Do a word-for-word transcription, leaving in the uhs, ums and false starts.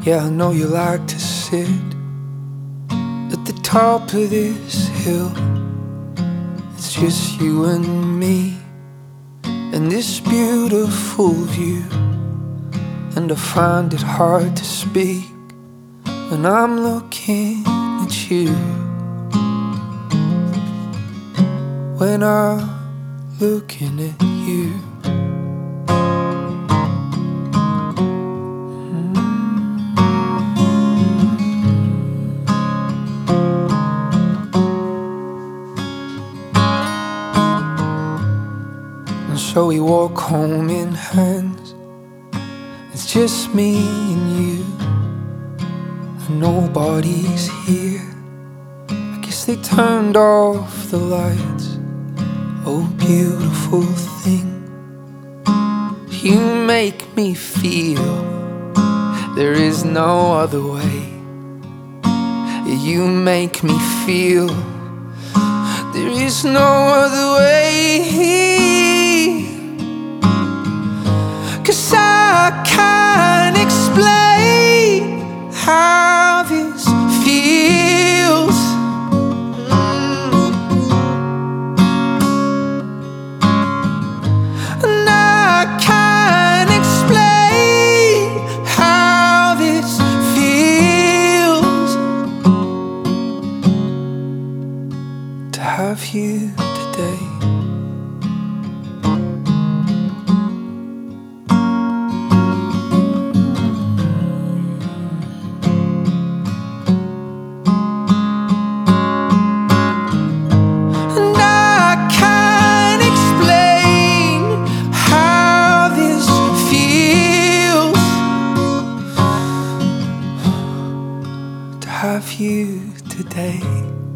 Yeah, I know you like to sit at the top of this hill. It's just you and me and this beautiful view. And I find it hard to speak when I'm looking at you. When I'm looking at you. And so we walk home in hands. It's just me and you, and nobody's here. I guess they turned off the lights. Oh, beautiful thing, you make me feel there is no other way. You make me feel there is no other way. 'Cause I can't explain how this feels. And I can't explain how this feels to have you today. Have you today.